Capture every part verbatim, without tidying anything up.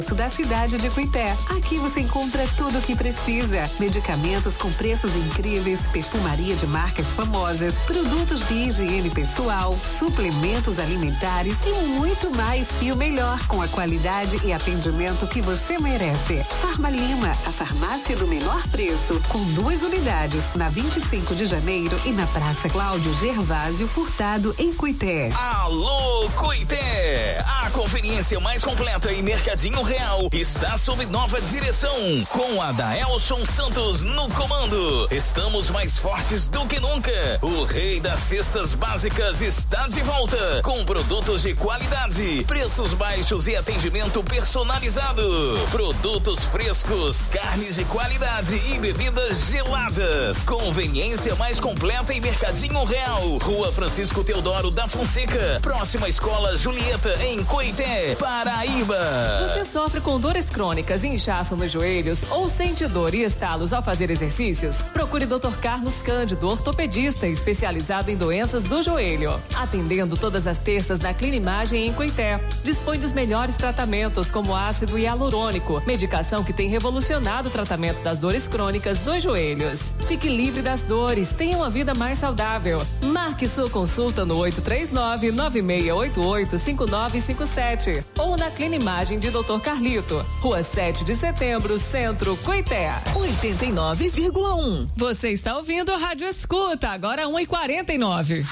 da cidade de Cuité. Aqui você encontra tudo o que precisa: medicamentos com preços incríveis, perfumaria de marcas famosas, produtos de higiene pessoal, suplementos alimentares e muito mais. E o melhor, com a qualidade e atendimento que você merece. Farma Lima, a farmácia do menor preço, com duas unidades, na vinte e cinco de janeiro e na Praça Cláudio Gervásio Furtado, em Cuité. Alô, Cuité! A conveniência mais completa em Mercadinho Real está sob nova direção, com a Daelson Santos no comando. Estamos mais fortes do que nunca. O rei das cestas básicas está de volta, com produtos de qualidade, preços baixos e atendimento personalizado. Produtos frescos, carnes de qualidade e bebidas geladas. Conveniência mais completa em Mercadinho Real, Rua Francisco Teodoro da Fonseca, próxima Escola Julieta, em Coité, Paraíba. Você sofre com dores crônicas e inchaço nos joelhos ou sente dor e estalos ao fazer exercícios? Procure doutor Carlos Cândido, ortopedista especializado em doenças do joelho. Atendendo todas as terças na Clinimagem em Coité. Dispõe dos melhores tratamentos como ácido hialurônico, medicação que tem revolucionado o tratamento das dores crônicas dos joelhos. Fique livre das dores, tenha uma vida mais saudável. Marque sua consulta no oito três nove, nove seis oito oito, cinco nove cinco sete ou na Clinimagem de doutor Carlito, Rua sete de Setembro, Centro, Coité. oitenta e nove vírgula um. Você está ouvindo o Rádio Escuta, agora um e quarenta e nove.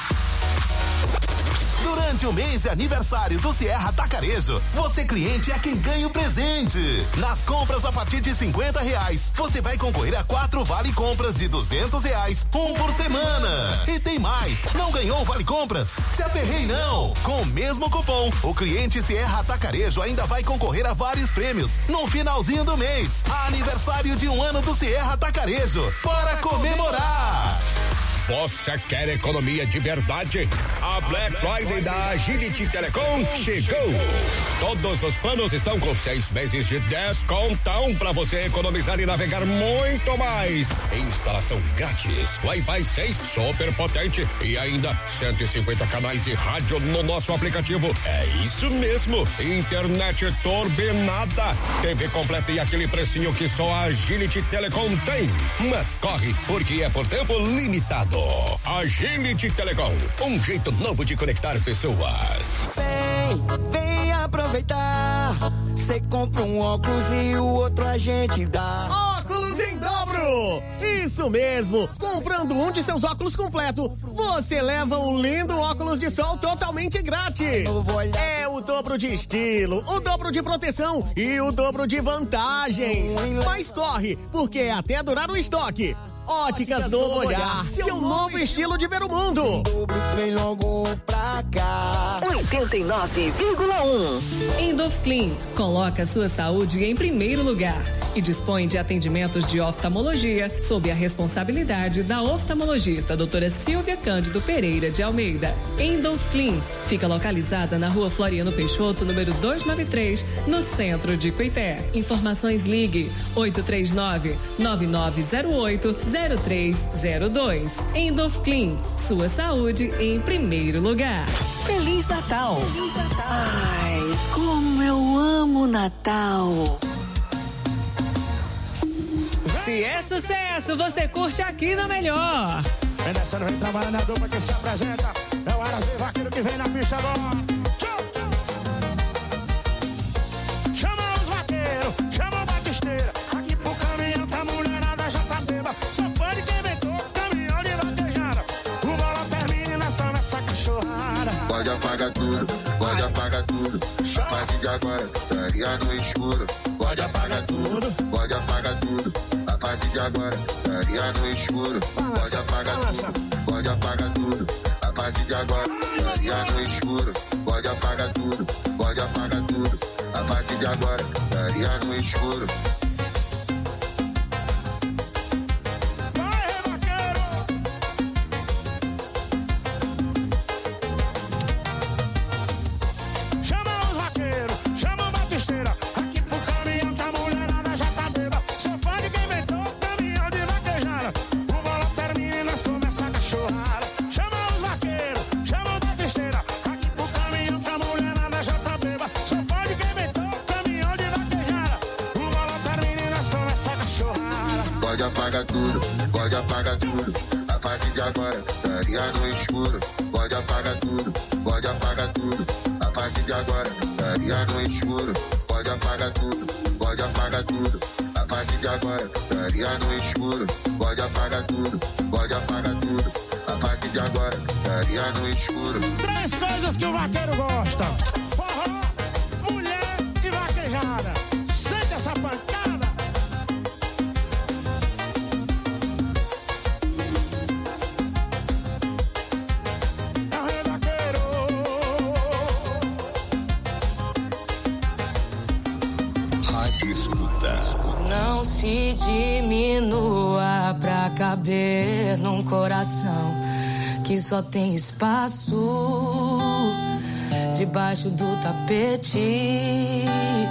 Durante o mês de aniversário do Sierra Tacarejo, você cliente é quem ganha o presente. Nas compras a partir de cinquenta reais, você vai concorrer a quatro vale compras de duzentos reais, um por semana. E tem mais, não ganhou o vale compras? Se aperrei não. Com o mesmo cupom, o cliente Sierra Tacarejo ainda vai concorrer a vários prêmios no finalzinho do mês. Aniversário de um ano do Sierra Tacarejo. Bora comemorar! Você quer economia de verdade? A Black Friday da Agility Telecom chegou. Todos os planos estão com seis meses de descontão para você economizar e navegar muito mais. Instalação grátis, Wi-Fi seis super potente e ainda cento e cinquenta canais de rádio no nosso aplicativo. É isso mesmo, internet turbinada, T V completa e aquele precinho que só a Agility Telecom tem. Mas corre, porque é por tempo limitado. Agility Telecom, um jeito novo de conectar pessoas. Vem, vem aproveitar. Você compra um óculos e o outro a gente dá. Óculos em dobro! Isso mesmo! Comprando um de seus óculos completo, você leva um lindo óculos de sol totalmente grátis. É o dobro de estilo, o dobro de proteção e o dobro de vantagens. Mas corre, porque é até durar o estoque. Óticas Novo Olhar, seu novo estilo de ver o mundo. Vem logo pra cá. oitenta e nove vírgula um. Endofclean coloca sua saúde em primeiro lugar e dispõe de atendimentos de oftalmologia sob a responsabilidade da oftalmologista doutora Silvia Cândido Pereira de Almeida. Endofclean fica localizada na Rua Floriano Peixoto, número duzentos e noventa e três, no centro de Coité. Informações ligue oito três nove, nove nove zero oito, zero três zero dois. Endofclean, sua saúde em primeiro lugar. Feliz Natal! Feliz Natal! Ai, como eu amo Natal! Se é sucesso, você curte aqui na Melhor. Vem descendo, vem trabalhando a dupla que se apresenta. É o Aras Vaqueiro que vem na pista agora. Chama os vaqueiros, chama o batisteira. Aqui pro caminhão tá mulherada, já tá beba. Só pode quem inventou caminhão de vaquejada. O bola termina e nós toma essa cachorrada. Pode apagar tudo, pode apagar tudo. A partir de agora, estaria no escuro. Pode apagar tudo, pode apagar tudo. A partir de agora, estaria no escuro. Pode apagar tudo, pode apagar tudo. A partir de agora, estaria no escuro. Pode apagar tudo, pode apagar tudo. A partir de agora, estaria no escuro. Só pode quem inventou caminhão de vaquejada. apaga tudo, pode apagar tudo. A partir de agora, estaria no escuro. Pode apagar tudo, pode apagar tudo. A partir de agora, estaria no escuro. Pode apagar tudo, pode apagar tudo. A partir de agora, estaria no escuro. Pode apagar tudo, pode apagar tudo. A partir de agora, estaria no escuro. Três coisas que o vaqueiro gosta: forró, mulher e vaquejada. Sente essa pancada. É o rei vaqueiro. Rádio Escuta. Não se diminua pra caber num coração que só tem espaço debaixo do tapete.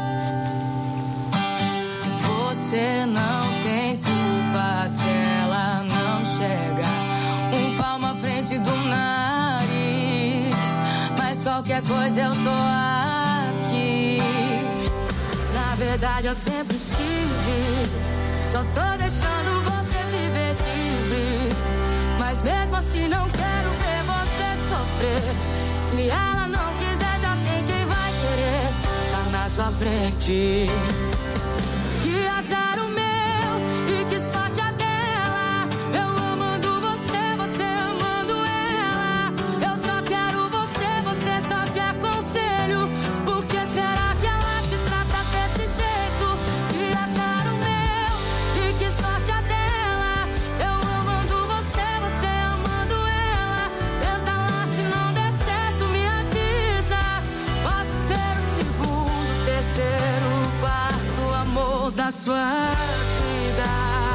Você não tem culpa se ela não chega um palmo à frente do nariz, mas qualquer coisa eu tô aqui. Na verdade eu sempre estive, só tô deixando você viver livre, mas mesmo assim não quero ver você sofrer. Se ela não quiser, já tem quem vai querer. Tá na sua frente. Que azar o meu e que sorte a dela. Eu amando você, você amando ela. Eu só quero você, você só quer conselho. Por que será que ela te trata desse jeito? Que azar o meu e que sorte a dela. Eu amando você, você amando ela. Tenta lá, se não der certo, me avisa. Posso ser o segundo, terceiro, quarto amor da sua vida.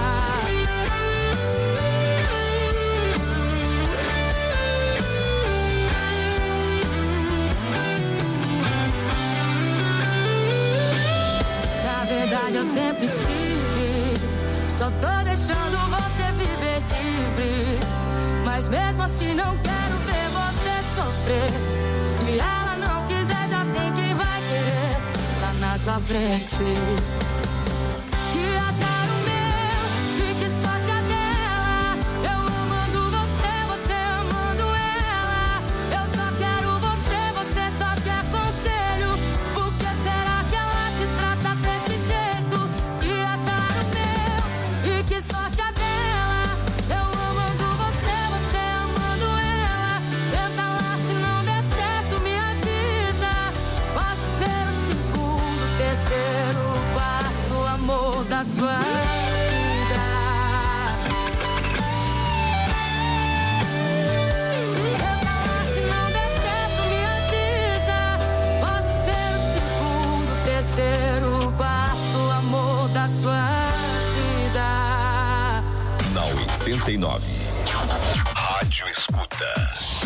Na verdade eu sempre estive, só tô deixando você viver livre, mas mesmo assim não quero ver você sofrer. Se ela não quiser, já tem quem vai querer. Tá na sua frente. Que azar o meu e que sorte a dela. Eu amando você, você amando ela. Eu só quero você, você só quer conselho. Por que será que ela te trata desse jeito? Que azar o meu e que sorte a dela. Eu amando você, você amando ela. Tenta lá, se não der certo, me avisa. Posso ser o segundo, terceiro, quarto amor da sua vida. Tenta lá, se não der certo, me avisa. Posso ser o segundo, terceiro, quarto amor da sua vida. Na oitenta e nove. Rádio Escuta.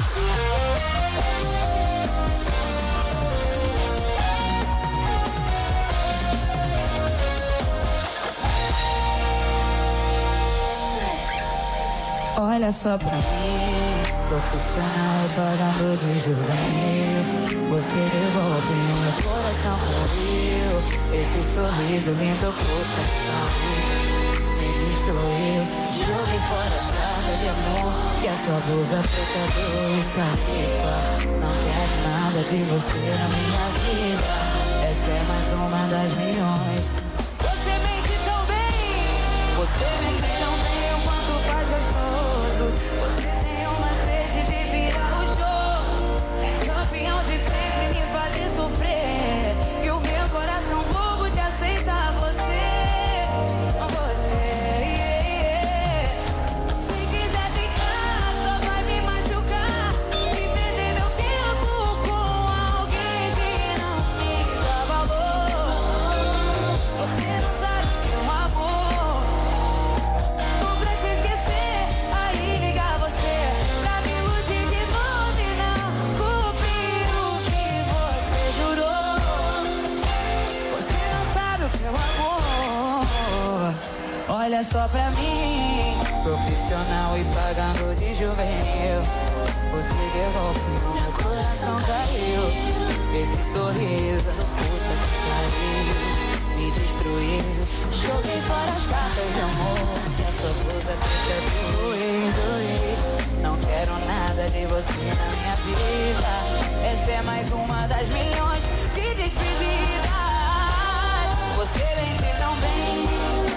Olha só pra mim, profissional pagando de juvenil. Você devolveu meu coração frio. Esse sorriso me tocou tanto, me destruiu. Joguei fora as cartas de amor e a sua blusa preta do escarifa. Não quero nada de você na minha vida. Essa é mais uma das milhões. Você mente tão bem, você mente tão bem, o quanto faz gostoso. Você tem uma sede de virar o jogo. É campeão de sempre me fazer sofrer. E o meu coração bobo de aceitar você. Você, yeah, yeah. Se quiser ficar, só vai me machucar. E perder meu tempo com alguém que não me dá valor. Você não sabe o que é um amor. Tô pra te esquecer, aí ligar você pra me iludir de novo e não cumprir o que você jurou. Você não sabe o que é um amor. Olha só pra mim, profissional e pagando de juvenil. Você devolveu, meu coração caiu. Esse sorriso, puta que pariu, me me destruir. Joguei fora as cartas de amor, e a sua blusa preta do Luiz, Luiz. Não quero nada de você na minha vida. Essa é mais uma das milhões de despedidas. Você vende tão bem,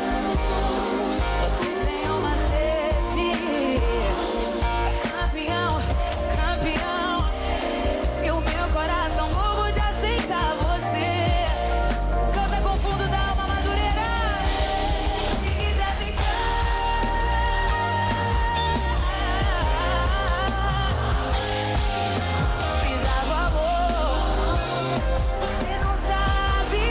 você tem uma sede. É campeão, campeão. E o meu coração bobo de aceitar você. Canta com fundo da alma, Madureira. Se quiser ficar, me dá valor. Você não sabe,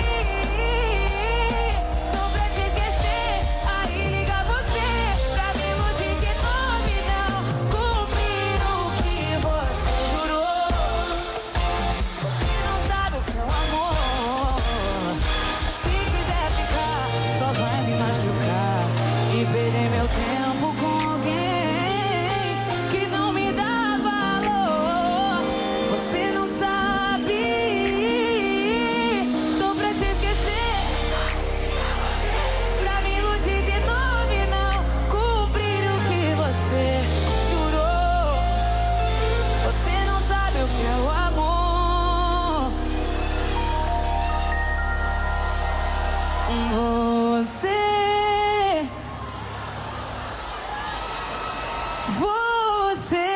não pra te esquecer. Aí liga você pra me iludir de novo e não cumprir o que você jurou. Você não sabe o que é o amor. Se quiser ficar, só vai me machucar e perder meu tempo com alguém que não me dá valor. Você não sabe, tô pra te esquecer, pra me iludir de novo e não cumprir o que você jurou. Você não sabe o que é o amor. Você, você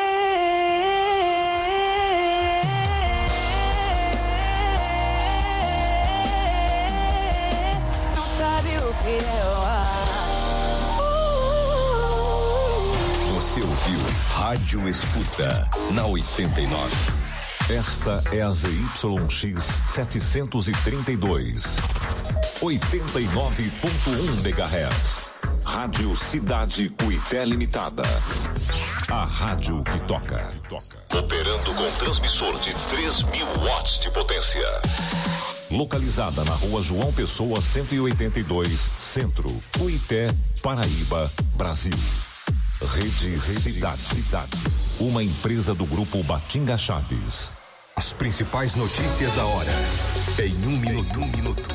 não sabe o que é o amor. Você ouviu Rádio Escuta na oitenta e nove. Esta é a Z Y X setecentos e trinta e dois. oitenta e nove ponto um megahertz. Rádio Cidade Cuité Limitada. A rádio que toca. Operando com transmissor de três mil watts de potência. Localizada na rua João Pessoa cento e oitenta e dois, Centro, Cuité, Paraíba, Brasil. Rede, Rede Cidade. Cidade. Uma empresa do grupo Batinga Chaves. As principais notícias da hora. Em um minuto. Um minuto.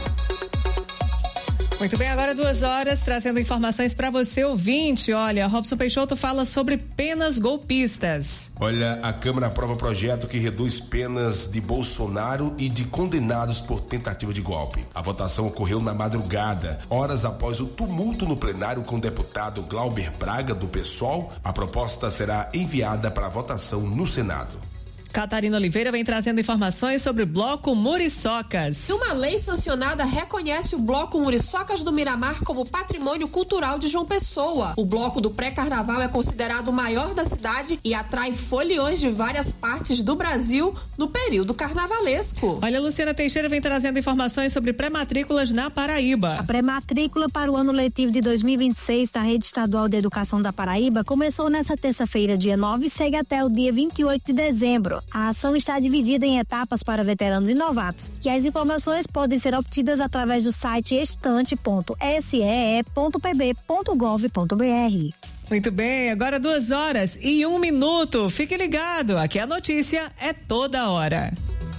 Muito bem, agora duas horas, trazendo informações para você, ouvinte. Olha, Robson Peixoto fala sobre penas golpistas. Olha, a Câmara aprova projeto que reduz penas de Bolsonaro e de condenados por tentativa de golpe. A votação ocorreu na madrugada, horas após o tumulto no plenário com o deputado Glauber Braga, do PSOL. A proposta será enviada para votação no Senado. Catarina Oliveira vem trazendo informações sobre o Bloco Muriçocas. Uma lei sancionada reconhece o Bloco Muriçocas do Miramar como patrimônio cultural de João Pessoa. O bloco do pré-carnaval é considerado o maior da cidade e atrai foliões de várias partes do Brasil no período carnavalesco. Olha, Luciana Teixeira vem trazendo informações sobre pré-matrículas na Paraíba. A pré-matrícula para o ano letivo de dois mil e vinte e seis da Rede Estadual de Educação da Paraíba começou nesta terça-feira, dia nove, e segue até o dia vinte e oito de dezembro. A ação está dividida em etapas para veteranos e novatos, e as informações podem ser obtidas através do site estante ponto s e e ponto p b ponto gov ponto b r. Muito bem, agora duas horas e um minuto. Fique ligado, aqui a notícia é toda hora.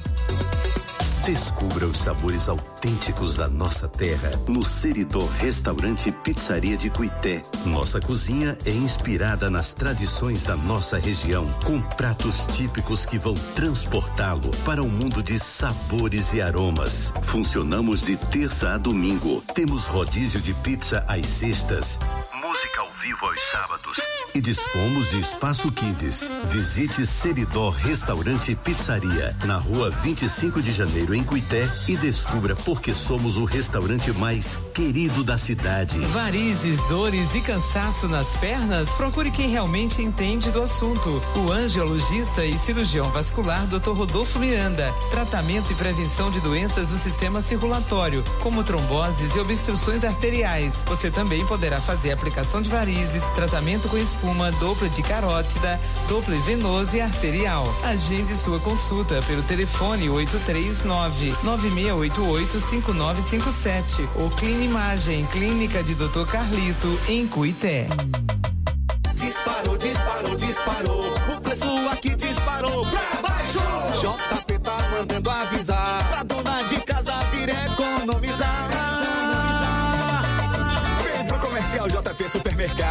Descubra os sabores autênticos da nossa terra no Seridó Restaurante e Pizzaria de Cuité. Nossa cozinha é inspirada nas tradições da nossa região, com pratos típicos que vão transportá-lo para um mundo de sabores e aromas. Funcionamos de terça a domingo. Temos rodízio de pizza às sextas, música ao vivo aos sábados e dispomos de espaço kids. Visite Seridó Restaurante e Pizzaria na rua vinte e cinco de janeiro em Cuité e descubra por que somos o restaurante mais querido da cidade. Varizes, dores e cansaço nas pernas? Procure quem realmente entende do assunto. O angiologista e cirurgião vascular doutor Rodolfo Miranda. Tratamento e prevenção de doenças do sistema circulatório, como tromboses e obstruções arteriais. Você também poderá fazer aplicação de varizes, tratamento com espuma, Doppler de carótida, Doppler venoso e arterial. Agende sua consulta pelo telefone oito três nove, nove seis oito oito, cinco nove cinco sete ou Clinimagem, Clínica de doutor Carlito, em Cuité. Disparou, disparou, disparou. O preço aqui disparou pra baixo. J P tá mandando avisar pra dona de casa vir economizar.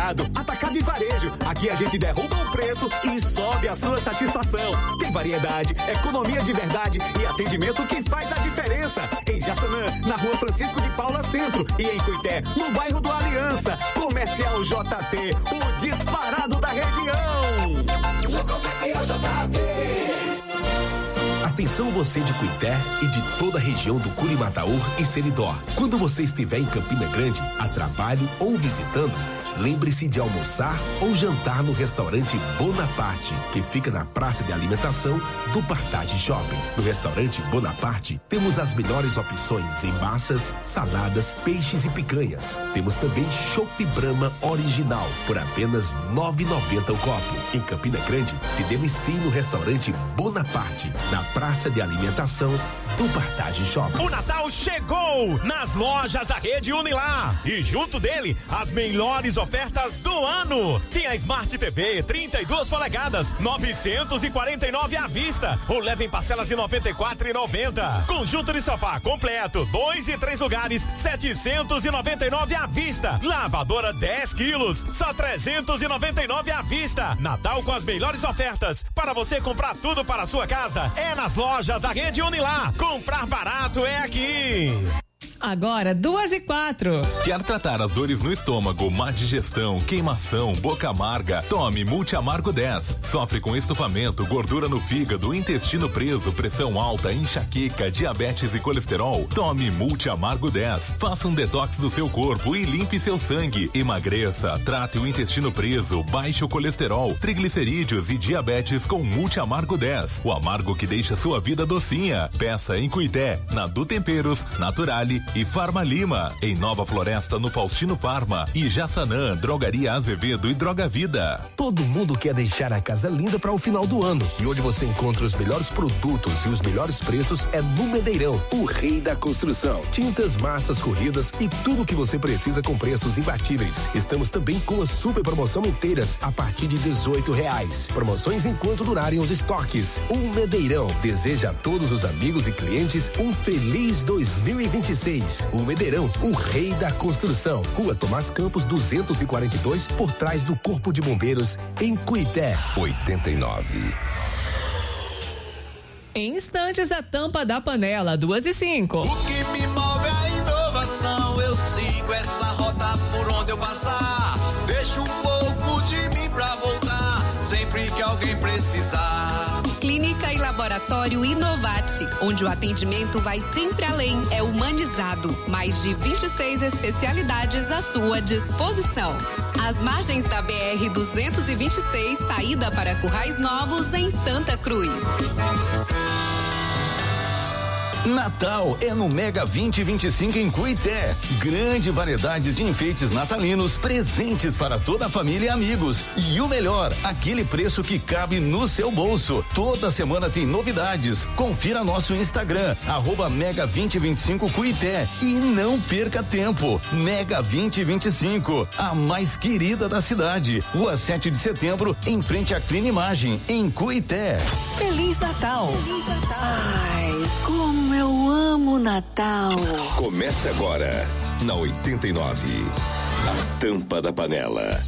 supermercado, atacado e varejo. Aqui a gente derruba o preço e sobe a sua satisfação. Tem variedade, economia de verdade e atendimento que faz a diferença. Em Jaçanã, na rua Francisco de Paula Centro, e em Cuité, no bairro do Aliança. Comercial J P, o disparado da região. No Comercial J P. Atenção você de Cuité e de toda a região do Curimataú e Seridó. Quando você estiver em Campina Grande, a trabalho ou visitando, lembre-se de almoçar ou jantar no restaurante Bonaparte, que fica na praça de alimentação do Partage Shopping. No restaurante Bonaparte, temos as melhores opções em massas, saladas, peixes e picanhas. Temos também Chopp Brahma original, por apenas nove reais e noventa centavos o copo. Em Campina Grande, se delicie no restaurante Bonaparte, na praça de alimentação do Partage Shopping. O Natal chegou nas lojas da rede Unilar e junto dele as melhores ofertas do ano. Tem a Smart T V trinta e duas polegadas, novecentos e quarenta e nove à vista, ou leva em parcelas de noventa e quatro reais e noventa centavos. Conjunto de sofá completo, dois e três lugares, setecentos e noventa e nove à vista. Lavadora dez quilos, só trezentos e noventa e nove à vista. Natal com as melhores ofertas. Para você comprar tudo para a sua casa, é nas lojas da rede Unilar. Comprar barato é aqui. Agora, duas e quatro. Quer tratar as dores no estômago, má digestão, queimação, boca amarga? Tome Multiamargo dez. Sofre com estufamento, gordura no fígado, intestino preso, pressão alta, enxaqueca, diabetes e colesterol? Tome Multiamargo dez. Faça um detox do seu corpo e limpe seu sangue. Emagreça, trate o intestino preso, baixe o colesterol, triglicerídeos e diabetes com Multiamargo dez. O amargo que deixa sua vida docinha. Peça em Cuité, na Du Temperos, Naturale e Farma Lima, em Nova Floresta no Faustino Farma e Jaçanã, Drogaria Azevedo e Droga Vida. Todo mundo quer deixar a casa linda para o final do ano, e onde você encontra os melhores produtos e os melhores preços é no Medeirão, o rei da construção. Tintas, massas, corridas e tudo o que você precisa com preços imbatíveis. Estamos também com a super promoção inteiras a partir de dezoito reais. Promoções enquanto durarem os estoques. O Medeirão deseja a todos os amigos e clientes um feliz dois mil e vinte e seis. O Medeirão, o rei da construção. Rua Tomás Campos duzentos e quarenta e dois, por trás do Corpo de Bombeiros, em Cuité. oitenta e nove. Em instantes, a tampa da panela, duas e cinco. O que me move é a inovação. Eu sigo essa rota por onde eu passar. Deixo um pouco de mim pra voltar, sempre que alguém precisar. Clínica e Laboratório Inovate, onde o atendimento vai sempre além, é humanizado. Mais de vinte e seis especialidades à sua disposição. Às margens da B R duzentos e vinte e seis, saída para Currais Novos, em Santa Cruz. Natal é no Mega vinte e vinte e cinco em Cuité. Grande variedade de enfeites natalinos, presentes para toda a família e amigos. E o melhor, aquele preço que cabe no seu bolso. Toda semana tem novidades. Confira nosso Instagram, arroba Mega vinte e vinte e cinco Cuité. E não perca tempo. Mega vinte e vinte e cinco, a mais querida da cidade. Rua sete de setembro, em frente à Clínica Imagem, em Cuité. Feliz Natal! Feliz Natal! Ai, como eu amo Natal! Comece agora, na oitenta e nove, a tampa da panela.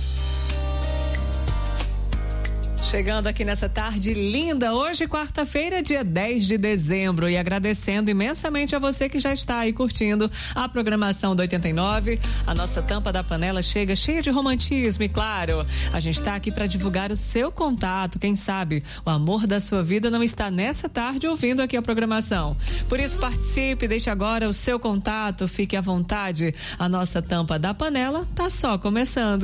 Chegando aqui nessa tarde linda, hoje quarta-feira, dia dez de dezembro, e agradecendo imensamente a você que já está aí curtindo a programação do oitenta e nove. A nossa tampa da panela chega cheia de romantismo e, claro, a gente está aqui para divulgar o seu contato. Quem sabe o amor da sua vida não está nessa tarde ouvindo aqui a programação. Por isso, participe, deixe agora o seu contato, fique à vontade. A nossa tampa da panela tá só começando.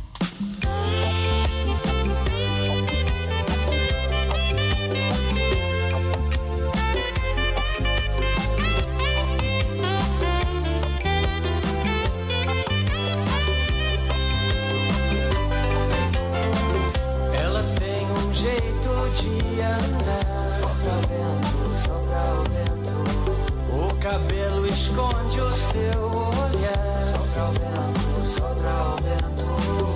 Cabelo esconde o seu olhar. Sopra o vento, sopra o vento.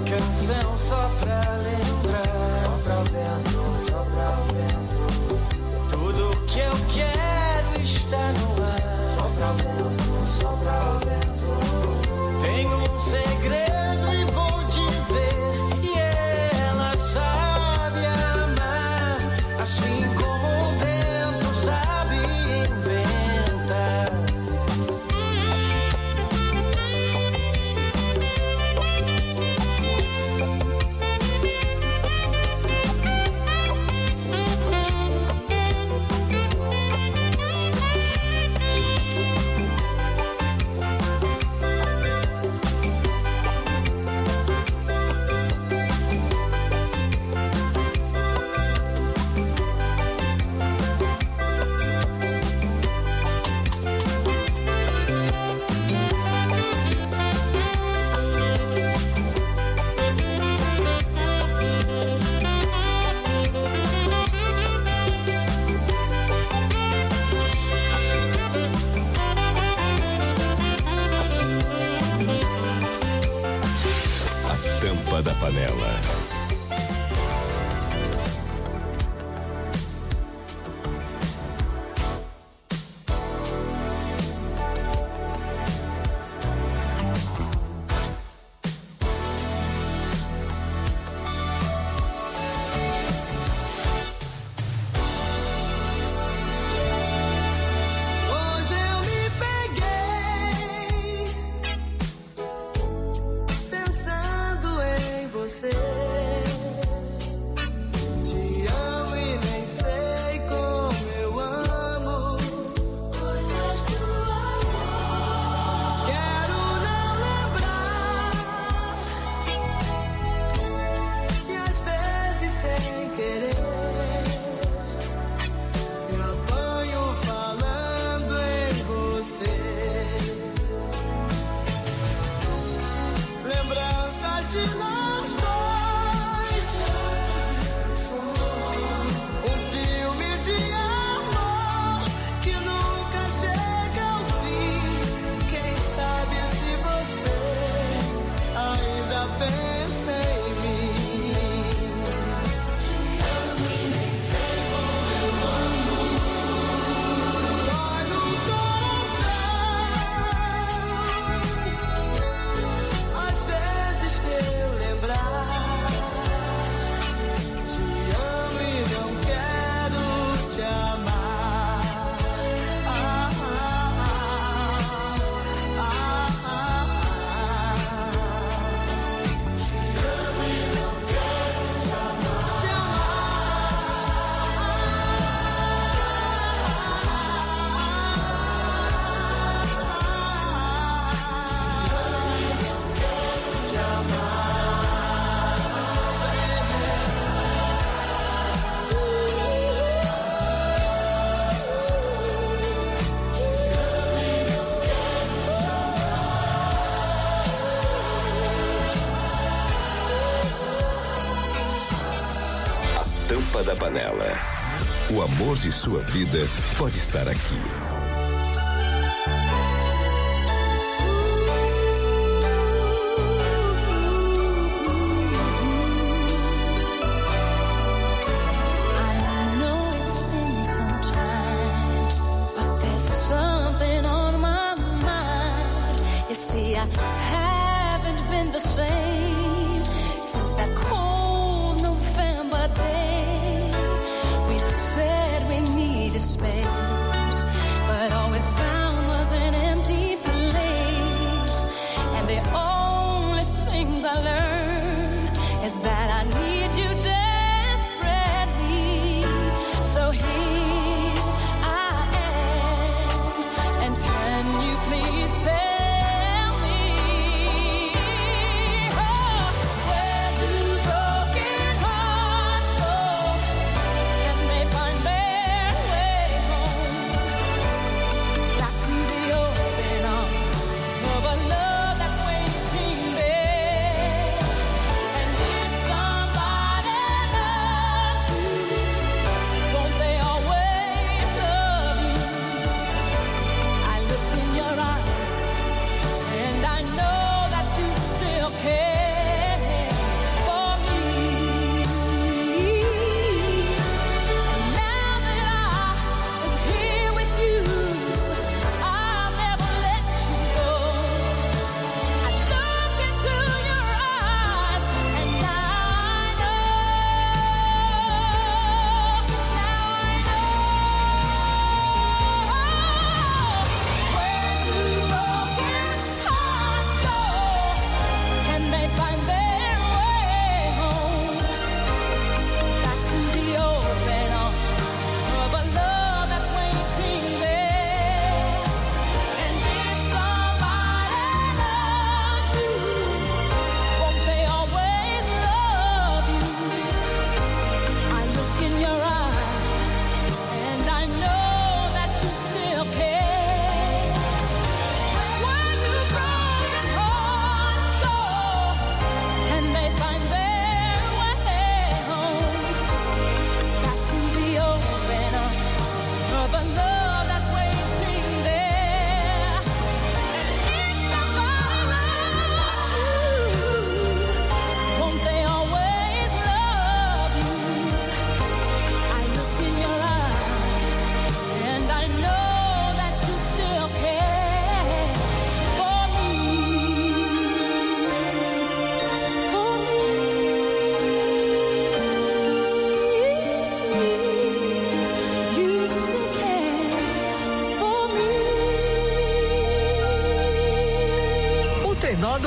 canção só pra lembrar. Sopra o vento, sopra o vento. Tudo que eu quero está no ar. Sopra o vento, sopra o vento. Tenho um segredo e vou dizer. E ela sabe amar, assim como o vento sabe inventar. Da panela. Da panela. O amor de sua vida pode estar aqui. Space,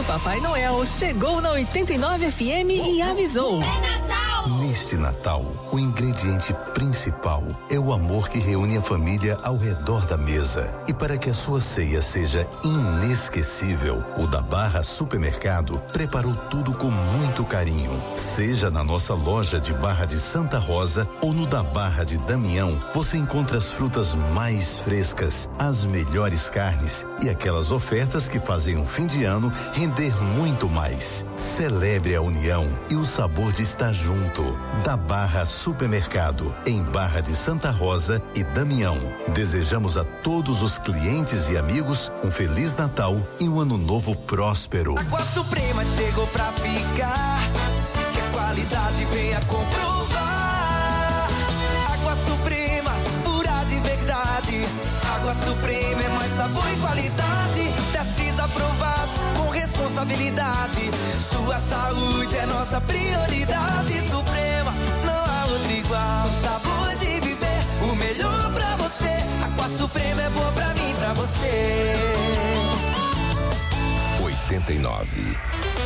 Papai Noel chegou na oitenta e nove F M e avisou. É Natal! Neste Natal, o ingrediente principal é o amor que reúne a família ao redor da mesa. E para que a sua ceia seja inesquecível, o da Barra Supermercado preparou tudo com muito carinho. Seja na nossa loja de Barra de Santa Rosa ou no da Barra de Damião, você encontra as frutas mais frescas, as melhores carnes e aquelas ofertas que fazem um fim de ano render muito mais. Celebre a união e o sabor de estar junto. Da Barra Supermercado, em Barra de Santa Rosa e Damião. Desejamos a todos os clientes e amigos um Feliz Natal e um Ano Novo próspero. Água Suprema chegou pra ficar. Se quer qualidade, venha comprovar. Água Suprema, pura de verdade. Água Suprema é mais sabor e qualidade. Testes aprovados com responsabilidade. Sua saúde é nossa prioridade. Suprema, não há outro igual. O sabor de viver, o melhor pra você. Água Suprema é boa pra mim, pra você. oitenta e nove.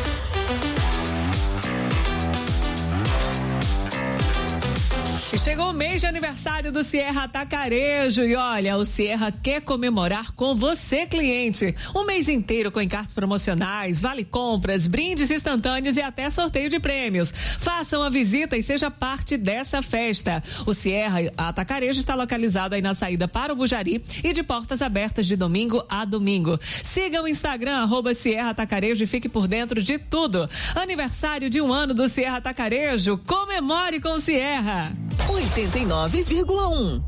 E chegou o mês de aniversário do Sierra Atacarejo e olha, o Sierra quer comemorar com você, cliente. Um mês inteiro com encartes promocionais, vale compras, brindes instantâneos e até sorteio de prêmios. Faça uma visita e seja parte dessa festa. O Sierra Atacarejo está localizado aí na saída para o Bujari e de portas abertas de domingo a domingo. Siga o Instagram, arroba Sierra Atacarejo e fique por dentro de tudo. Aniversário de um ano do Sierra Atacarejo, comemore com o Sierra. oitenta e nove vírgula um.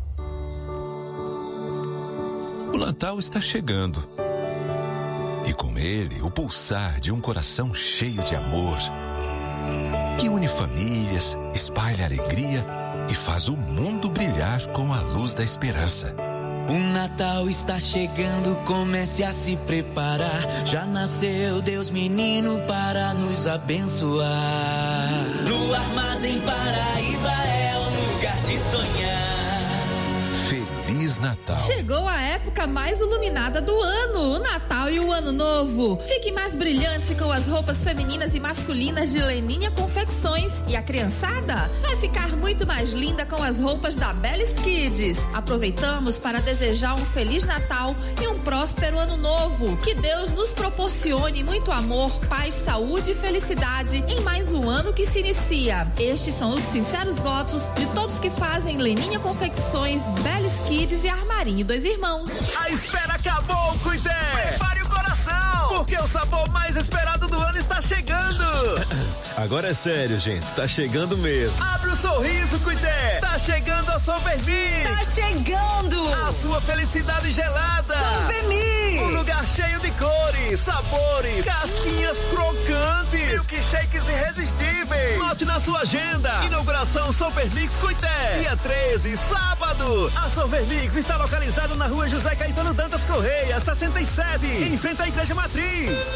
O Natal está chegando. E com ele, o pulsar de um coração cheio de amor. Que une famílias, espalha alegria e faz o mundo brilhar com a luz da esperança. O Natal está chegando, comece a se preparar. Já nasceu Deus menino para nos abençoar. No Armazém Paraíba é um lugar de sonhar. Feliz Natal. Chegou a época mais iluminada do ano, o Natal e o Ano Novo. Fique mais brilhante com as roupas femininas e masculinas de Leninha Confecções. E a criançada vai ficar muito mais linda com as roupas da Bellis Kids. Aproveitamos para desejar um Feliz Natal e um próspero Ano Novo. Que Deus nos proporcione muito amor, paz, saúde e felicidade em mais um ano que se inicia. Estes são os sinceros votos de todos que fazem Leninha Confecções, Bellis Kids e Armarinho Dois Irmãos. A espera acabou, Cuité! Prepare o coração! Porque o sabor mais esperado do ano está chegando! Agora é sério, gente, tá chegando mesmo. Abre o sorriso, Cuité! Tá chegando a Solvermix! Tá chegando! A sua felicidade gelada! Solvermix! Um lugar cheio de cores, sabores, casquinhas crocantes, milkshakes irresistíveis. Note na sua agenda. Inauguração Solvermix Cuité. Dia treze, sábado. A Solvermix está localizada na rua José Caetano Dantas Correia, sessenta e sete, em frente à Igreja Matriz.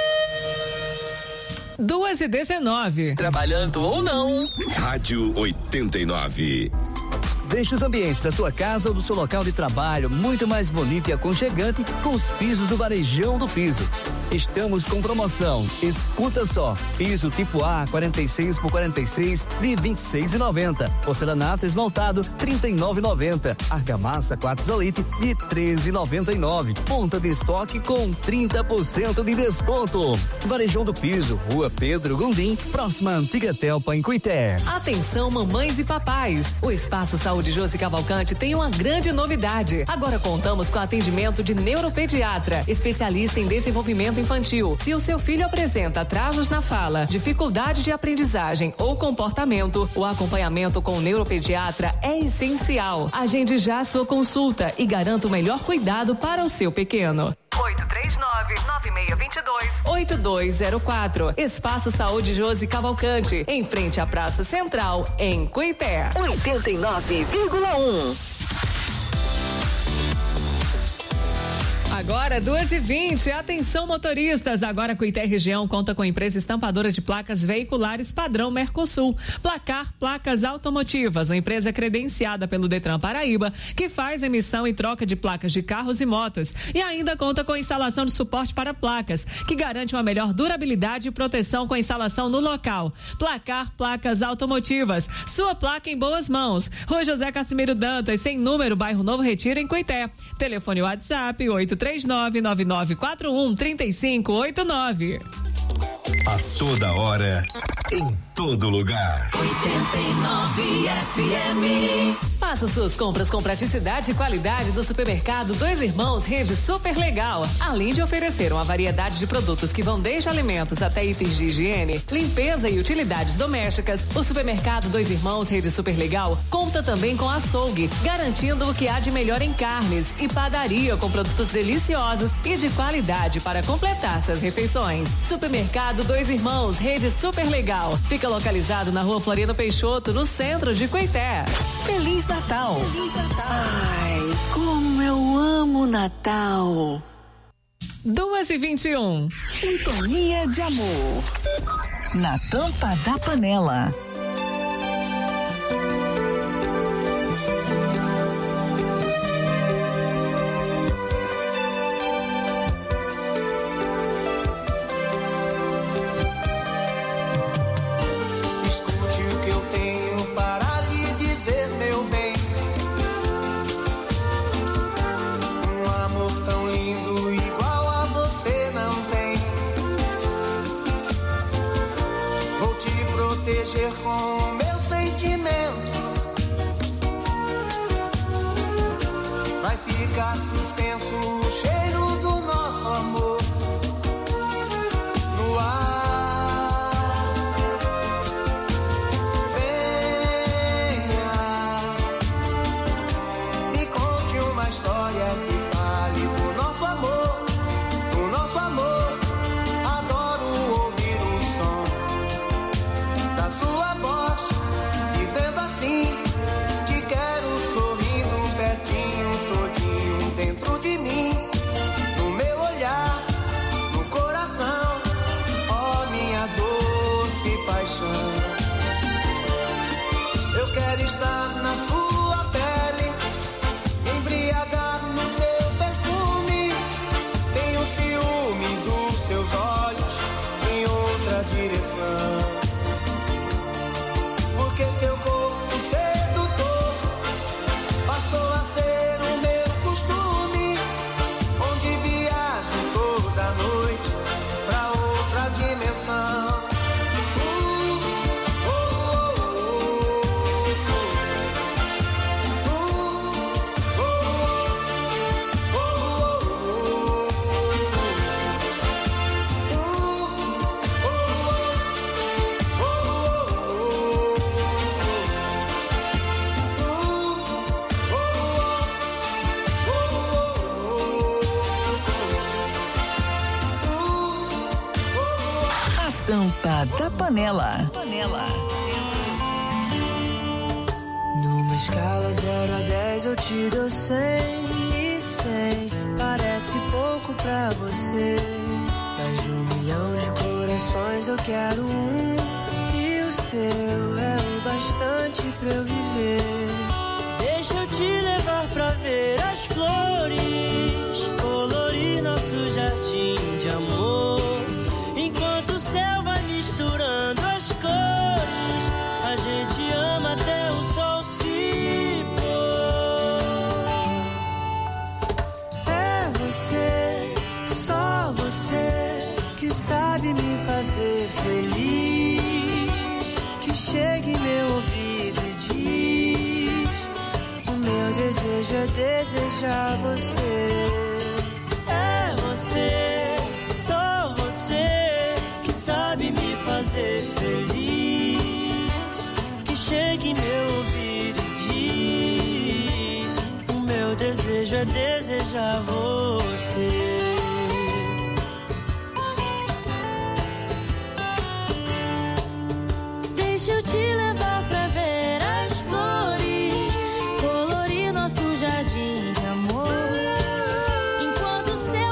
duas e dezenove. Trabalhando ou não. Rádio oitenta e nove. Deixe os ambientes da sua casa ou do seu local de trabalho muito mais bonito e aconchegante com os pisos do Varejão do Piso. Estamos com promoção. Escuta só. Piso tipo A quarenta e seis por quarenta e seis de vinte e seis reais e noventa centavos. Porcelanato esmaltado trinta e nove reais e noventa centavos. Argamassa quartzolite de treze reais e noventa e nove centavos. Ponta de estoque com trinta por cento de desconto. Varejão do Piso, Rua Pedro Gondim, próxima à Antiga Telpa em Cuité. Atenção, mamães e papais. O Espaço Saúde Josi Cavalcante tem uma grande novidade. Agora contamos com atendimento de neuropediatra, especialista em desenvolvimento infantil. Se o seu filho apresenta atrasos na fala, dificuldade de aprendizagem ou comportamento, o acompanhamento com o neuropediatra é essencial. Agende já a sua consulta e garanta o melhor cuidado para o seu pequeno. oito três nove, nove seis dois dois, oito dois zero quatro. Espaço Saúde Josi Cavalcante, em frente à Praça Central, em Cuité. oitenta e nove vírgula um. Agora Agora, duas e vinte. Atenção, motoristas. Agora a Cuité Região conta com a empresa estampadora de placas veiculares padrão Mercosul. Placar Placas Automotivas, uma empresa credenciada pelo Detran Paraíba, que faz emissão e troca de placas de carros e motos. E ainda conta com a instalação de suporte para placas, que garante uma melhor durabilidade e proteção com a instalação no local. Placar Placas Automotivas. Sua placa em boas mãos. Rua José Cassimiro Dantas, sem número, bairro Novo Retiro, em Cuité. Telefone WhatsApp oito três nove, nove nove quatro um, três cinco oito nove. A toda hora, em todo lugar. oitenta e nove F M. Faça suas compras com praticidade e qualidade do supermercado Dois Irmãos Rede Super Legal. Além de oferecer uma variedade de produtos que vão desde alimentos até itens de higiene, limpeza e utilidades domésticas, o supermercado Dois Irmãos Rede Super Legal conta também com açougue, garantindo o que há de melhor em carnes, e padaria com produtos deliciosos e de qualidade para completar suas refeições. Supermercado Dois Irmãos Rede Super Legal. Fica localizado na Rua Floriano Peixoto, no centro de Cuité. Feliz Natal! Feliz Natal! Ai, como eu amo Natal! duas e vinte e um. Sintonia de amor. Na tampa da panela. Escute o que eu tenho para lhe dizer, meu bem. Um amor tão lindo, igual a você não tem. Vou te proteger com o meu sentimento. Vai ficar suspenso o cheiro do nosso amor no ar. História que fale do nosso amor, do nosso amor. Adoro ouvir o som da sua voz, dizendo assim: te quero sorrindo pertinho, todinho dentro de mim, no meu olhar, no coração, ó minha doce paixão. Eu quero estar na sua pele, embriagar no seu perfume. Tenho ciúme dos seus olhos em outra direção, porque seu corpo sedutor passou a ser o meu costume, onde viajo toda noite pra outra dimensão. Tampa da panela. Panela. Numa escala zero a dez eu te dou cem e cem. Parece pouco pra você, mas de um milhão de corações eu quero um, e o seu é o bastante pra eu viver. Deixa eu te levar pra ver as flores, colorir nosso jardim de amor. Enquanto o céu vai misturando as cores, a gente ama até o sol se pôr. É você, só você, que sabe me fazer feliz, que chega em meu ouvido e diz: o meu desejo é desejar você. É você, só você, sabe me fazer feliz, que chega em meu ouvido e diz: o meu desejo é desejar você. Deixa eu te levar pra ver as flores, colorir nosso jardim de amor. Enquanto o céu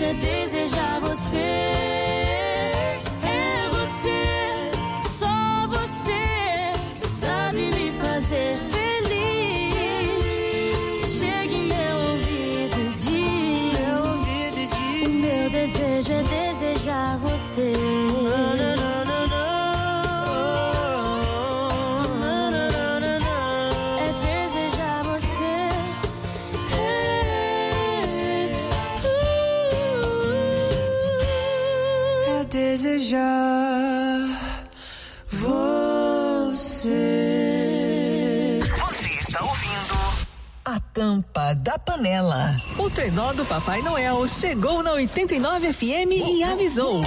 é desejar você. É você, só você, que sabe me fazer feliz. Que chegue em meu ouvido de, meu ouvido de. O meu desejo é desejar você. Desejar você. Você está ouvindo A Tampa da Panela. O trenó do Papai Noel chegou na oitenta e nove F M e avisou.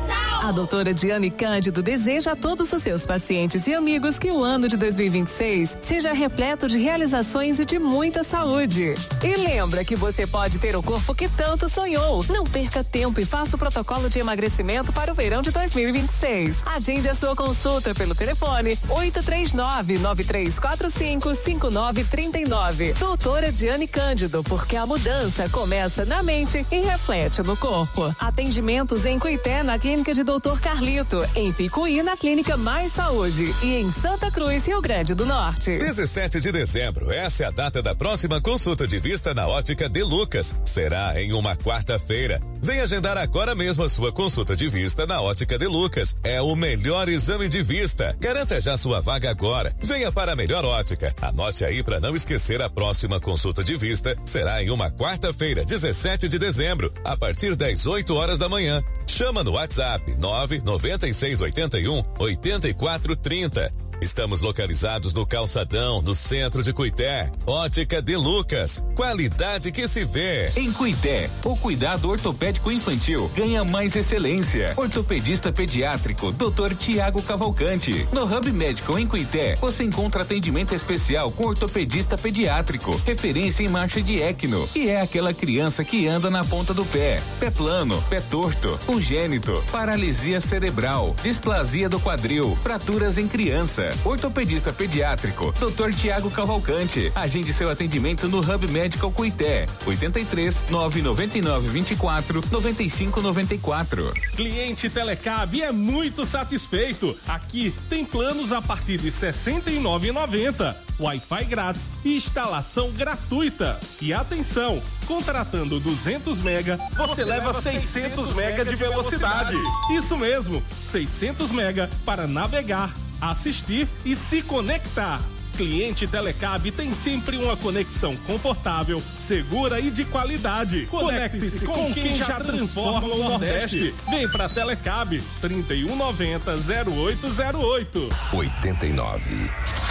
A doutora Diane Cândido deseja a todos os seus pacientes e amigos que o ano de dois mil e vinte e seis seja repleto de realizações e de muita saúde. E lembra que você pode ter o corpo que tanto sonhou. Não perca tempo e faça o protocolo de emagrecimento para o verão de dois mil e vinte e seis. Agende a sua consulta pelo telefone oito três nove, nove três quatro cinco, cinco nove três nove. Doutora Diane Cândido, porque a mudança começa na mente e reflete no corpo. Atendimentos em Cuité, na clínica de doutor Carlito, em Picuí, na Clínica Mais Saúde e em Santa Cruz, Rio Grande do Norte. dezessete de dezembro, essa é a data da próxima consulta de vista na Ótica De Lucas. Será em uma quarta-feira. Vem agendar agora mesmo a sua consulta de vista na Ótica De Lucas. É o melhor exame de vista. Garanta já sua vaga agora. Venha para a melhor ótica. Anote aí para não esquecer, a próxima consulta de vista será em uma quarta-feira, dezessete de dezembro, a partir das oito horas da manhã. Chama no WhatsApp nove nove seis oito um, oito quatro três zero. Estamos localizados no Calçadão, no centro de Cuité. Ótica De Lucas, qualidade que se vê. Em Cuité, o cuidado ortopédico infantil ganha mais excelência. Ortopedista pediátrico, doutor Tiago Cavalcante. No Hub Medical em Cuité, você encontra atendimento especial com ortopedista pediátrico, referência em marcha de Ecno, e é aquela criança que anda na ponta do pé, pé plano, pé torto, congênito, paralisia cerebral, displasia do quadril, fraturas em criança. Ortopedista pediátrico, doutor Tiago Cavalcante. Agende seu atendimento no Hub Medical Cuité, oito três, nove nove nove, vinte e quatro, noventa e cinco noventa e quatro. Cliente Telecab é muito satisfeito. Aqui tem planos a partir de sessenta e nove reais e noventa centavos. Wi-Fi grátis e instalação gratuita. E atenção, contratando duzentos mega, você leva seiscentos mega de velocidade. Isso mesmo, seiscentos mega para navegar, assistir e se conectar. Cliente Telecab tem sempre uma conexão confortável, segura e de qualidade. Conecte-se com quem já transforma o Nordeste. Vem pra Telecab, trinta e um noventa, zero oito zero oito. oitenta e nove.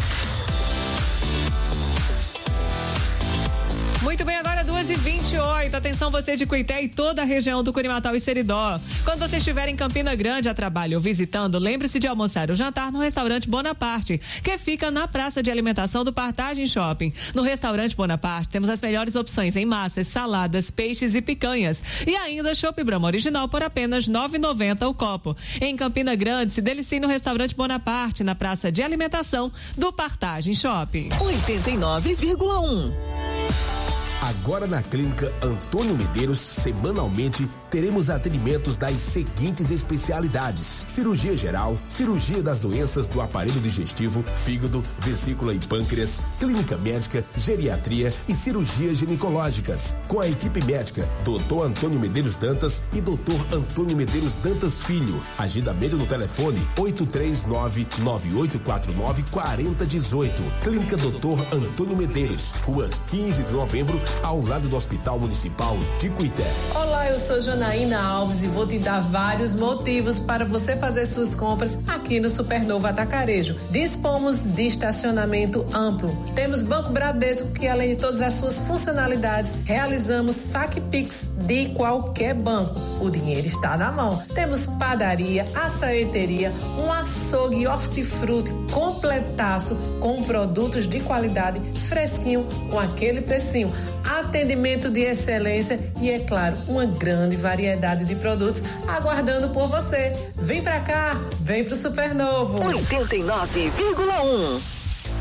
Muito bem, agora duas e vinte e oito. Atenção você de Cuité e toda a região do Curimatau e Seridó. Quando você estiver em Campina Grande a trabalho ou visitando, lembre-se de almoçar ou jantar no restaurante Bonaparte, que fica na praça de alimentação do Partage Shopping. No restaurante Bonaparte temos as melhores opções em massas, saladas, peixes e picanhas. E ainda chopp Brahma original por apenas nove reais e noventa centavos o copo. Em Campina Grande, se delicie no restaurante Bonaparte, na praça de alimentação do Partage Shopping. oitenta e nove vírgula um. Agora na Clínica Antônio Medeiros, semanalmente, teremos atendimentos das seguintes especialidades: cirurgia geral, cirurgia das doenças do aparelho digestivo, fígado, vesícula e pâncreas, clínica médica, geriatria e cirurgias ginecológicas. Com a equipe médica, doutor Antônio Medeiros Dantas e doutor Antônio Medeiros Dantas Filho. Agendamento no telefone oito três nove, nove oito quatro nove, quatro zero um oito. Clínica doutor Antônio Medeiros, rua quinze de novembro, ao lado do Hospital Municipal de Cuité. Olá, eu sou Janaína Alves e vou te dar vários motivos para você fazer suas compras aqui no Supernova Atacarejo. Dispomos de estacionamento amplo. Temos Banco Bradesco, que além de todas as suas funcionalidades, realizamos saque Pix de qualquer banco. O dinheiro está na mão. Temos padaria, açaieteria, um açougue e hortifruti completaço com produtos de qualidade, fresquinho, com aquele precinho. Atendimento de excelência e, é claro, uma grande variedade de produtos aguardando por você. Vem pra cá, vem pro Supernovo. oitenta e nove vírgula um.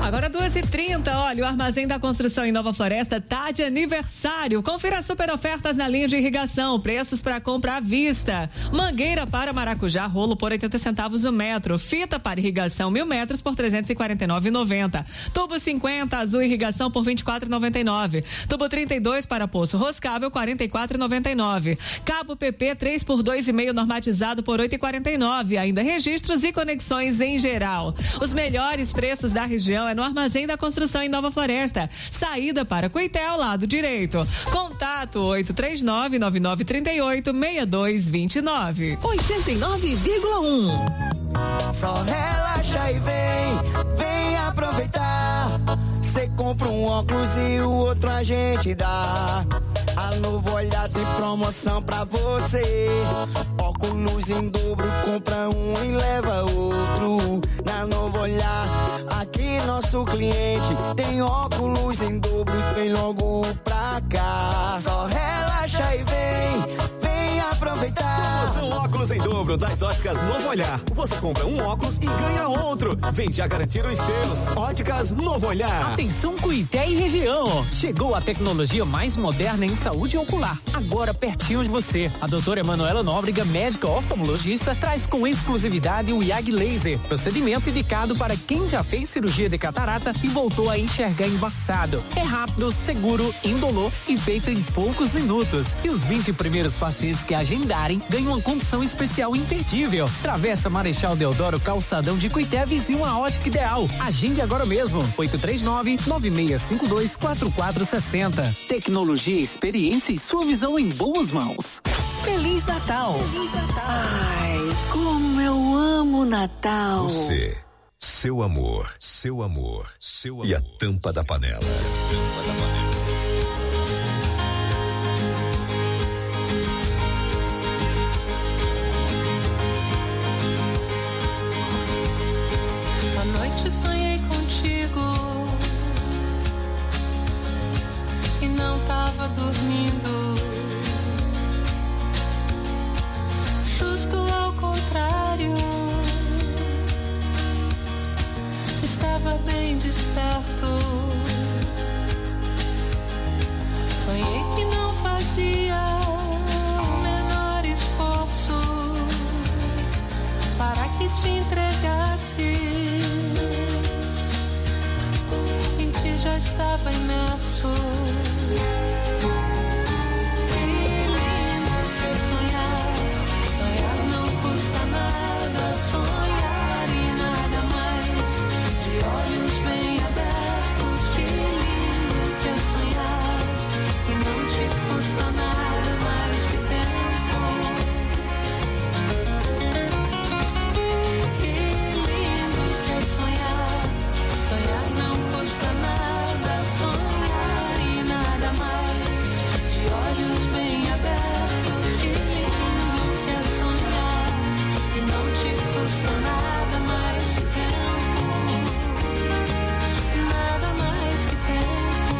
Agora duas e trinta, olha, o Armazém da Construção em Nova Floresta tá de aniversário. Confira as super ofertas na linha de irrigação, preços para compra à vista. Mangueira para maracujá, rolo por oitenta centavos o metro. Fita para irrigação, mil metros por trezentos e quarenta e nove reais e noventa centavos. Tubo cinquenta, azul irrigação por vinte e quatro reais e noventa e nove centavos. Tubo trinta e dois para poço roscável, quarenta e quatro reais e noventa e nove centavos. Cabo P P três por dois e meio normatizado por oito reais e quarenta e nove centavos. Ainda registros e conexões em geral. Os melhores preços da região é no Armazém da Construção em Nova Floresta. Saída para Cuité ao lado direito. Contato oito três nove, nove nove três oito, seis dois dois nove. oitenta e nove vírgula um. Só relaxa e vem, vem aproveitar. Cê compra um óculos e o outro a gente dá. A Novo Olhar tem promoção pra você. Óculos em dobro, compra um e leva outro. Na Novo Olhar, aqui nosso cliente tem óculos em dobro e vem logo pra cá. Só relaxa e vem, vem aproveitar. Promoção óculos em dobro das óticas Novo Olhar. Você compra um óculos e ganha outro. Vem já garantir os seus. Óticas Novo Olhar. Atenção Cuité e região. Chegou a tecnologia mais moderna em saúde ocular. Agora pertinho de você. A doutora Emanuela Nóbrega, médica oftalmologista, traz com exclusividade o I A G Laser. Procedimento indicado para quem já fez cirurgia de catarata e voltou a enxergar embaçado. É rápido, seguro, indolor e feito em poucos minutos. E os vinte primeiros pacientes que agendarem ganham uma condição especial imperdível. Travessa Marechal Deodoro, calçadão de Cuité, vizinho a Ótica Ideal. Agende agora mesmo. oito três nove, nove seis cinco dois, quatro quatro seis zero. Tecnologia, experiência e sua visão em boas mãos. Feliz Natal. Feliz Natal. Ai, como eu amo Natal. Você, seu amor, seu amor, seu amor. E a tampa da panela. Tampa da panela. Sonhei contigo e não tava dormindo. Justo ao contrário, estava bem desperto. Sonhei que não fazia o menor esforço para que te entregasse. Já estava imerso. Que lindo que é sonhar. Sonhar não custa nada. Sonhar e nada mais. De olhos bem abertos. Que lindo que é sonhar. E não te custa nada mais que tempo. Que lindo que é sonhar. Sonhar não custa nada. Sonhar e nada mais. De olhos bem abertos. Que lindo que é sonhar. E não te custa nada mais que tempo. Nada mais que tempo.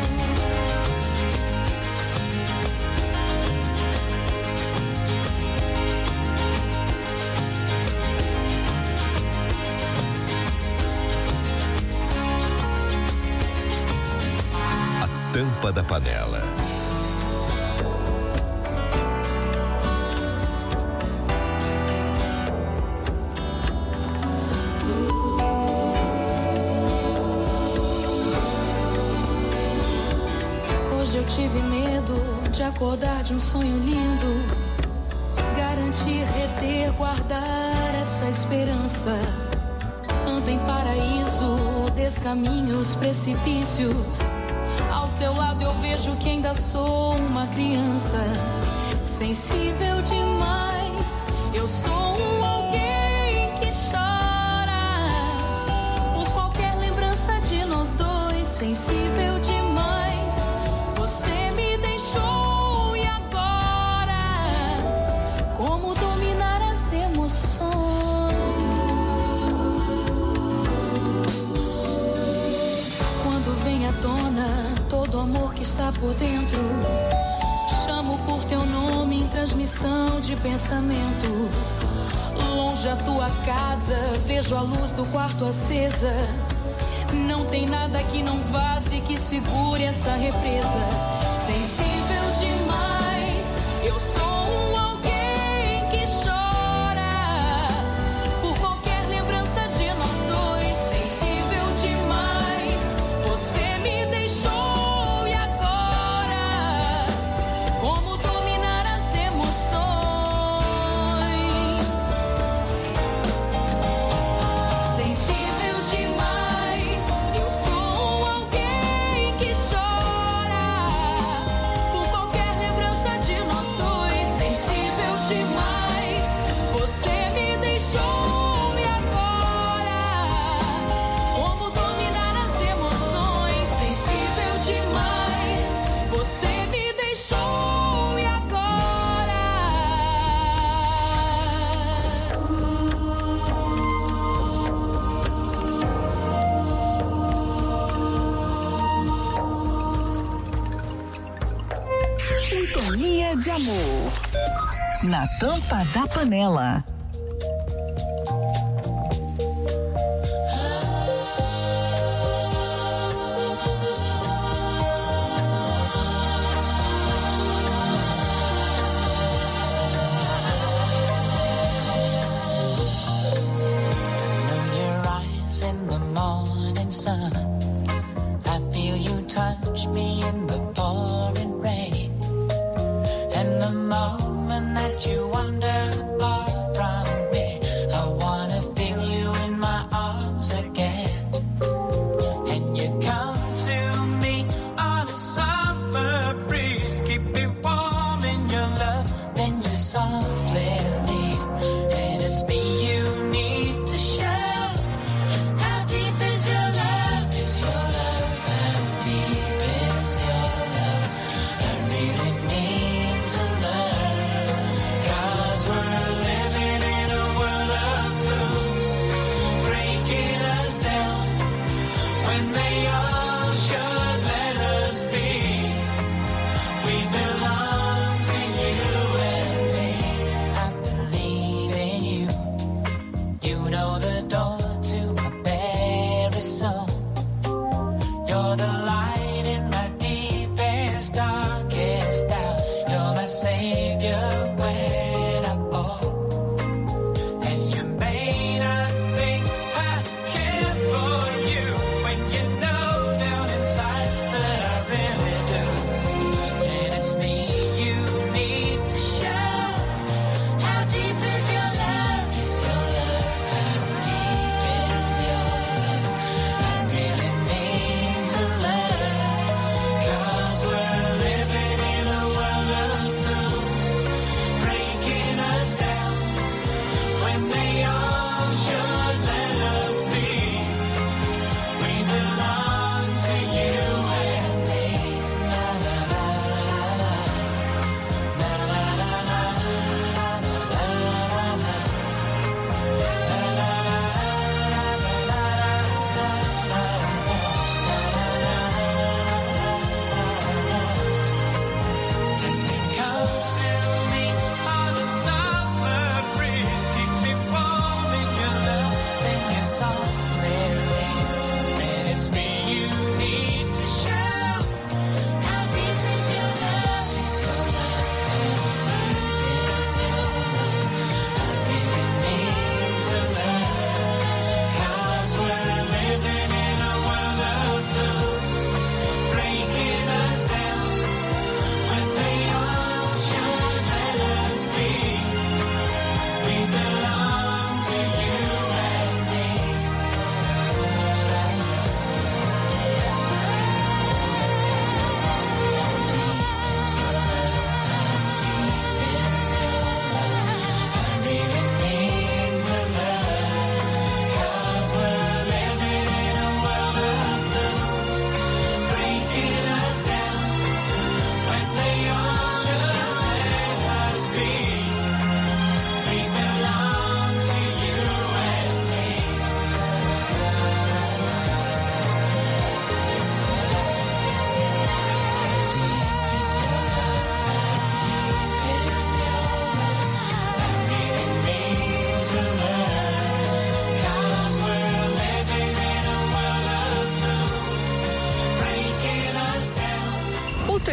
Tampa da panela. Hoje eu tive medo de acordar de um sonho lindo. Garantir, reter, guardar essa esperança. Anda em paraíso, descaminhos, precipícios. Ao seu lado eu vejo que ainda sou uma criança. Sensível demais, eu sou um alguém que chora por qualquer lembrança de nós dois. Sensível demais, você me deixou e agora como dominar as emoções? Quando vem à tona todo amor que está por dentro, chamo por teu nome em transmissão de pensamento. Longe a tua casa, vejo a luz do quarto acesa. Não tem nada que não vaze que segure essa represa. Sensível demais, eu sou um alguém que chora por qualquer lembrança de nós dois. Sensível demais, você me deixou e agora como dominar as emoções? Sensível demais, eu sou alguém que chora por qualquer lembrança de nós dois. Sensível demais, você me deixou e agora como dominar as emoções? Sensível demais, você me deixou e agora. Sintonia de amor. Na tampa da panela. Know your eyes in the morning sun. I feel you touch me in the pouring rain. And the moment that you wander far from me, I wanna feel you in my arms again. And you come to me on a summer breeze, keep me warm in your love, then you softly leave. And it's me you need to show. How deep is your love? Is your love? How deep is your love? I really need to learn. 'Cause we're living in a world of fools, breaking us down when they all should let us be. We belong to you and me. I believe in you. You know the door to my very soul. You're the light in my deepest, darkest doubt. You're my savior when I fall. And you may not think I care for you when you know down inside that I really do. And it's me you need to show. How deep is your love? Is your love? How deep is your love? I really need to learn. 'Cause we're living in a world of fools,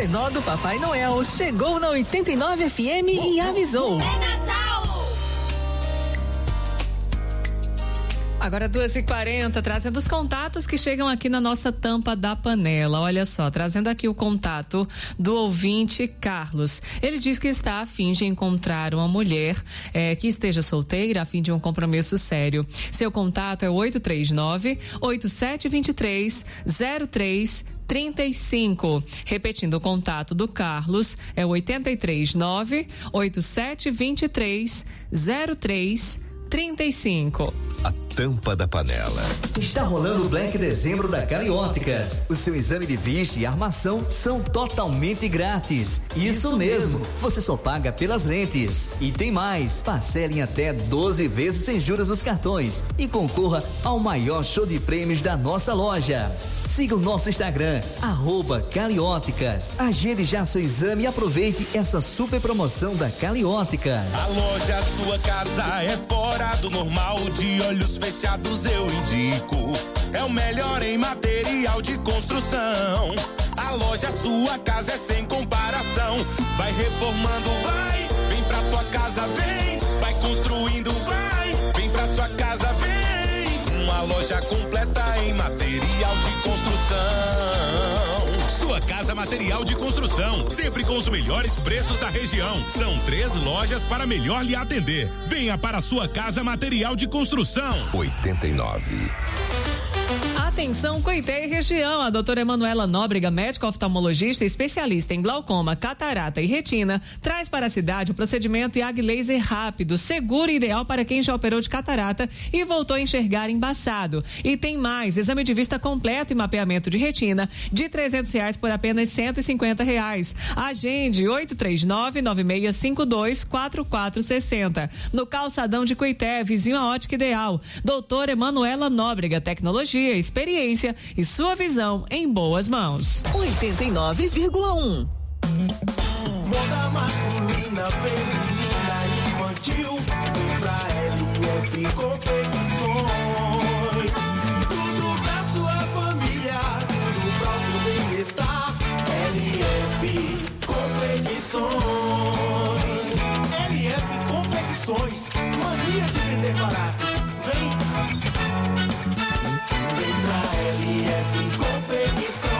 trenó do Papai Noel chegou na oitenta e nove F M e avisou. Agora duas e quarenta, trazendo os contatos que chegam aqui na nossa tampa da panela. Olha só, trazendo aqui o contato do ouvinte Carlos. Ele diz que está a fim de encontrar uma mulher é, que esteja solteira, a fim de um compromisso sério. Seu contato é oito três nove, oito sete dois três, zero três trinta e cinco. Repetindo o contato do Carlos, é oito três nove, oito sete dois três, zero três trinta e cinco. A tampa da panela. Está rolando o Black Dezembro da Calióticas. O seu exame de vista e armação são totalmente grátis. Isso, Isso mesmo. mesmo, você só paga pelas lentes. E tem mais, parcele em até doze vezes sem juros os cartões e concorra ao maior show de prêmios da nossa loja. Siga o nosso Instagram, arroba Calióticas. Agende já seu exame e aproveite essa super promoção da Calióticas. A loja Sua Casa é fora do normal, de olhos fechados eu indico. É o melhor em material de construção. A loja Sua Casa é sem comparação. Vai reformando, vai. Vem pra sua casa, vem. Vai construindo, vai. Vem pra sua casa, vem. Uma loja completa em material de construção. Sua Casa Material de Construção, sempre com os melhores preços da região. São três lojas para melhor lhe atender. Venha para Sua Casa Material de Construção. oitenta e nove. Atenção, Coité e região. A doutora Emanuela Nóbrega, médica oftalmologista especialista em glaucoma, catarata e retina, traz para a cidade o procedimento I A G Laser rápido, seguro e ideal para quem já operou de catarata e voltou a enxergar embaçado. E tem mais, exame de vista completo e mapeamento de retina de trezentos reais por apenas cento e cinquenta reais. Agende oito três nove, nove seis cinco dois, quatro quatro seis zero. No calçadão de Coité, vizinho à Ótica Ideal. Doutora Emanuela Nóbrega, tecnologia, experiência e sua visão em boas mãos. oitenta e nove vírgula um. Moda masculina, feminina, infantil, vem pra L F Confecções. Tudo pra sua família, tudo pra o seu bem-estar. L F Confecções. L F Confecções, mania de vender barato. Vem. L F Confecções.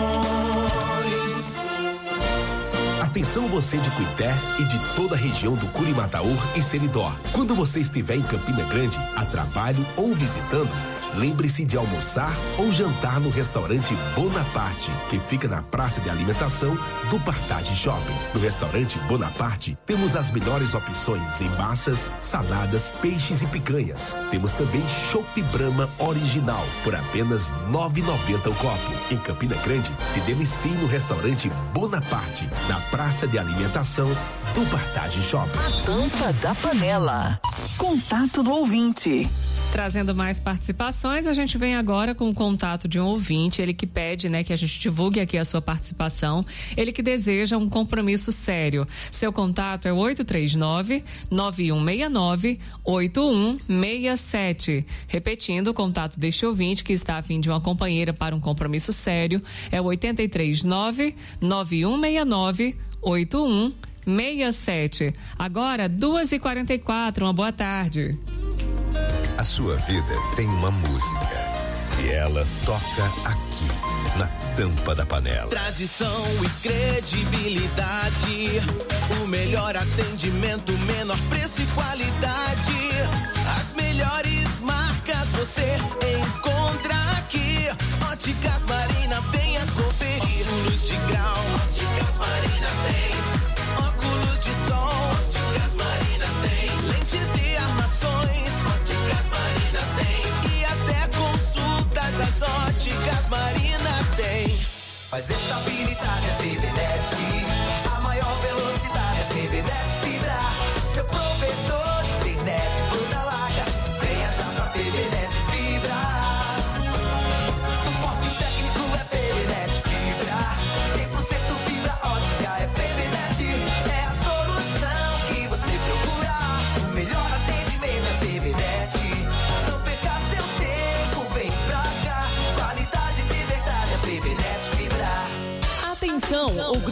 Atenção você de Cuité e de toda a região do Curimataú e Seridó. Quando você estiver em Campina Grande, a trabalho ou visitando, lembre-se de almoçar ou jantar no restaurante Bonaparte, que fica na praça de alimentação do Partage Shopping. No restaurante Bonaparte, temos as melhores opções em massas, saladas, peixes e picanhas. Temos também Chopp Brahma original, por apenas nove reais e noventa centavos o copo. Em Campina Grande, se delicie no restaurante Bonaparte, na praça de alimentação do Partage Shopping. A tampa da panela. Contato do ouvinte. Trazendo mais participações, a gente vem agora com o contato de um ouvinte, ele que pede, né, que a gente divulgue aqui a sua participação, ele que deseja um compromisso sério. Seu contato é oito três nove, nove um seis nove, oito um seis sete. Repetindo, o contato deste ouvinte que está a fim de uma companheira para um compromisso sério é o oito três nove, nove um seis nove, oito um seis sete. Agora, duas e quarenta e quatro, uma boa tarde. A sua vida tem uma música e ela toca aqui, na tampa da panela. Tradição e credibilidade, o melhor atendimento, menor preço e qualidade. As melhores marcas você encontra aqui. Óticas Marina, venha conferir. Óculos de grau, Óticas Marina tem. Óculos de sol, Óticas Marina tem. Lentes e armações, Óticas Marina tem. E até consultas as Óticas Marina tem. Faz estabilidade a PBNet, a maior velocidade a PBNet Fibra. Seu provedor de internet banda larga, venha já pra PBNet Fibra. Suporte técnico é PBNet Fibra, cem por cento fibra ótica é PBNet. É a solução que você procura, melhor atendimento é PBNet. Não perca seu tempo, vem pra cá, qualidade de verdade é PBNet Fibra. Atenção, o grupo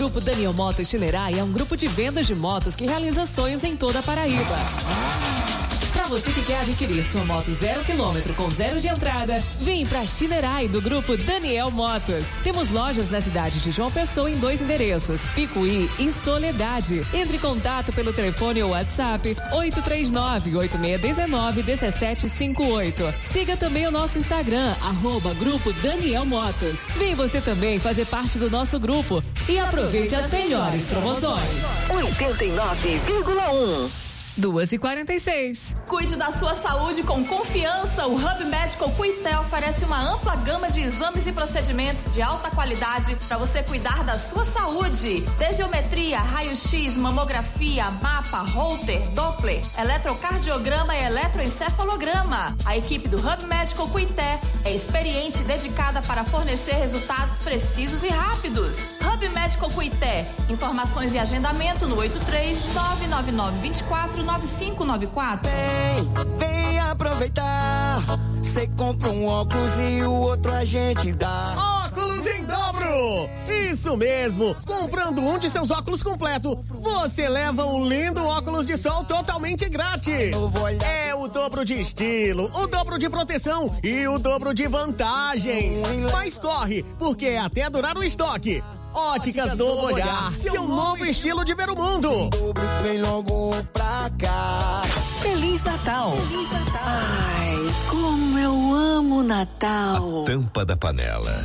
Grupo Daniel Motos Shinerai é um grupo de vendas de motos que realiza sonhos em toda a Paraíba. Para você que quer adquirir sua moto zero quilômetro com zero de entrada, vem para Shinerai do Grupo Daniel Motos. Temos lojas na cidade de João Pessoa em dois endereços, Picuí e Soledade. Entre em contato pelo telefone ou WhatsApp oito três nove, oito seis um nove, um sete cinco oito. Siga também o nosso Instagram, arroba Grupo Daniel Motos. Vem você também fazer parte do nosso grupo e aproveite as melhores promoções. oitenta e nove vírgula um. duas e quarenta e seis. Cuide da sua saúde com confiança. O Hub Medical Cuité oferece uma ampla gama de exames e procedimentos de alta qualidade para você cuidar da sua saúde. Tensiometria, raio-x, mamografia, mapa, Holter, Doppler, eletrocardiograma e eletroencefalograma. A equipe do Hub Medical Cuité é experiente e dedicada para fornecer resultados precisos e rápidos. Hub Medical Cuité. Informações e agendamento no oito três nove nove nove dois quatro nove cinco nove quatro. Vem, vem aproveitar. Você compra um óculos e o outro a gente dá. Óculos em dobro! Isso mesmo! Comprando um de seus óculos completo, você leva um lindo óculos de sol totalmente grátis. É o dobro de estilo, o dobro de proteção e o dobro de vantagens. Mas corre, porque é até durar o estoque. Óticas Novo Olhar, seu novo estilo de ver o mundo. Vem logo pra cá. Feliz Natal. Feliz Natal. Ai, como eu amo Natal. A tampa da panela.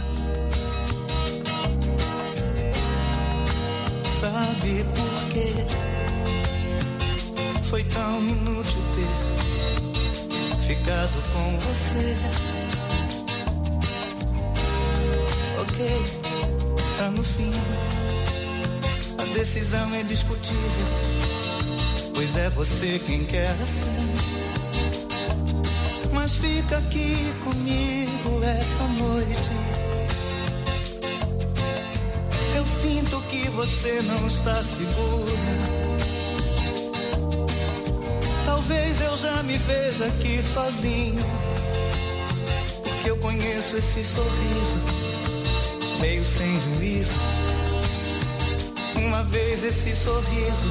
Sabe por quê? Foi tão inútil ter ficado com você. Ok, tá no fim. A decisão é discutível, pois é você quem quer assim. Mas fica aqui comigo essa noite. Eu sinto que você não está segura. Talvez eu já me veja aqui sozinho, porque eu conheço esse sorriso meio sem juízo. Uma vez esse sorriso